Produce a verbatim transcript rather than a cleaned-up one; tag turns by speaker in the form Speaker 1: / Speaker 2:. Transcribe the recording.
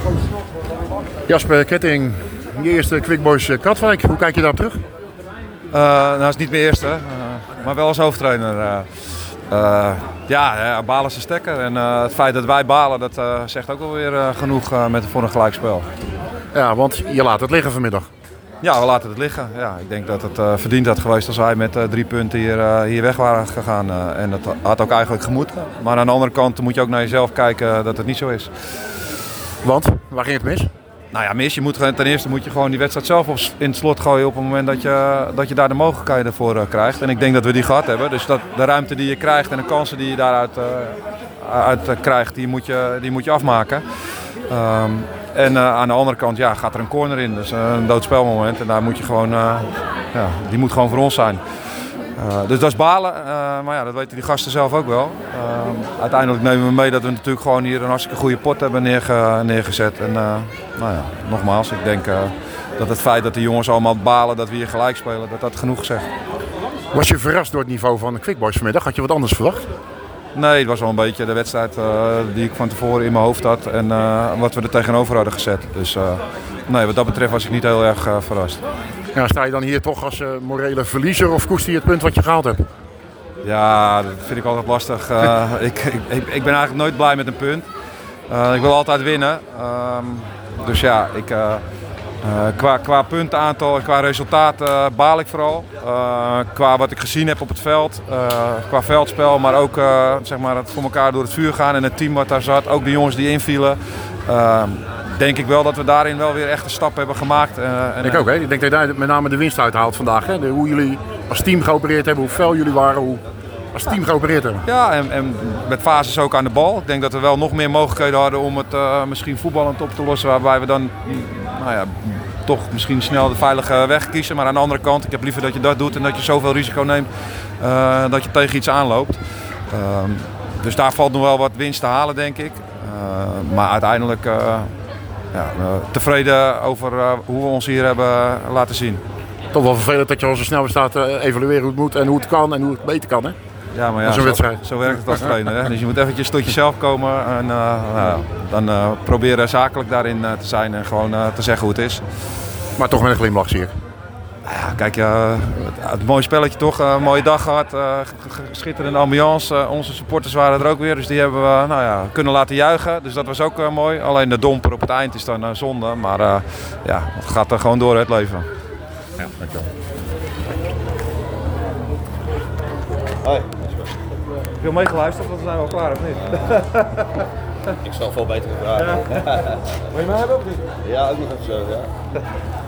Speaker 1: Jasper Ketting, je eerste Quick Boys Katwijk. Hoe kijk je daar terug?
Speaker 2: Uh, nou, het is niet mijn eerste, uh, maar wel als hoofdtrainer. Uh, uh, ja, ja, balen is een stekker. En uh, het feit dat wij balen, dat uh, zegt ook wel weer uh, genoeg uh, met, voor een gelijkspel.
Speaker 1: Ja, want je laat het liggen vanmiddag.
Speaker 2: Ja, we laten het liggen. Ja, ik denk dat het uh, verdiend had geweest als wij met uh, drie punten hier, uh, hier weg waren gegaan. Uh, en dat had ook eigenlijk gemoeten. Maar aan de andere kant moet je ook naar jezelf kijken dat het niet zo is.
Speaker 1: Want? Waar ging het mis?
Speaker 2: Nou ja, mis. Je moet, ten eerste moet je gewoon die wedstrijd zelf op, in het slot gooien op het moment dat je, dat je daar de mogelijkheden voor uh, krijgt. En ik denk dat we die gehad hebben. Dus dat, de ruimte die je krijgt en de kansen die je daaruit uh, uit, uh, krijgt, die moet je, die moet je afmaken. Um, En uh, aan de andere kant ja, gaat er een corner in, dus uh, een doodspelmoment. En daar moet je gewoon, uh, ja, die moet gewoon voor ons zijn. Uh, dus dat is balen, uh, maar ja, dat weten die gasten zelf ook wel. Uh, uiteindelijk nemen we mee dat we natuurlijk gewoon hier een hartstikke goede pot hebben neerge, neergezet. En uh, nou ja, nogmaals, ik denk uh, dat het feit dat de jongens allemaal balen dat we hier gelijk spelen, dat dat genoeg zegt.
Speaker 1: Was je verrast door het niveau van de Quick Boys vanmiddag? Had je wat anders verwacht?
Speaker 2: Nee, het was wel een beetje de wedstrijd uh, die ik van tevoren in mijn hoofd had en uh, wat we er tegenover hadden gezet. Dus uh, nee, wat dat betreft was ik niet heel erg uh, verrast.
Speaker 1: Ja, sta je dan hier toch als uh, morele verliezer of koester je het punt wat je gehaald hebt?
Speaker 2: Ja, dat vind ik altijd lastig. Uh, ik, ik, ik ben eigenlijk nooit blij met een punt. Uh, ik wil altijd winnen. Um, dus ja, ik, uh, uh, qua, qua puntenaantal en qua resultaat uh, baal ik vooral. Uh, qua wat ik gezien heb op het veld, uh, qua veldspel, maar ook uh, zeg maar het voor elkaar door het vuur gaan en het team wat daar zat. Ook de jongens die invielen. Uh, denk ik wel dat we daarin wel weer echt een stap hebben gemaakt. Uh, en,
Speaker 1: ik ook, hè? Ik denk dat je daar met name de winst uithaalt vandaag. Hè? De, hoe jullie als team geopereerd hebben, hoe fel jullie waren, hoe als team geopereerd hebben.
Speaker 2: Ja, en, en met fases ook aan de bal. Ik denk dat we wel nog meer mogelijkheden hadden om het uh, misschien voetballend op te lossen. Waarbij we dan nou ja, toch misschien snel de veilige weg kiezen. Maar aan de andere kant, ik heb liever dat je dat doet en dat je zoveel risico neemt uh, dat je tegen iets aanloopt. Uh, dus daar valt nog wel wat winst te halen, denk ik. Uh, maar uiteindelijk uh, ja, uh, tevreden over uh, hoe we ons hier hebben laten zien.
Speaker 1: Toch wel vervelend dat je al zo snel staat te evalueren hoe het moet en hoe het kan en hoe het beter kan, hè?
Speaker 2: Ja, maar ja, zo, zo werkt het als trainer. Hè? Dus je moet eventjes tot jezelf komen en uh, nou, dan uh, proberen zakelijk daarin uh, te zijn en gewoon uh, te zeggen hoe het is.
Speaker 1: Maar toch met een glimlach, zie ik.
Speaker 2: Ja, kijk, uh, het, het mooie spelletje toch, uh, een mooie dag gehad, uh, schitterende ambiance. Uh, onze supporters waren er ook weer, dus die hebben we nou ja, kunnen laten juichen. Dus dat was ook uh, mooi. Alleen de domper op het eind is dan uh, zonde, maar uh, ja, het gaat er gewoon door het leven.
Speaker 1: Ja, dankjewel.
Speaker 2: Hoi. Heb je al meegeluisterd, want we zijn wel klaar of niet?
Speaker 3: Ik zal veel beter vragen.
Speaker 2: Ja. Wil je mij hebben of niet?
Speaker 3: Ja, ook nog even zo, ja.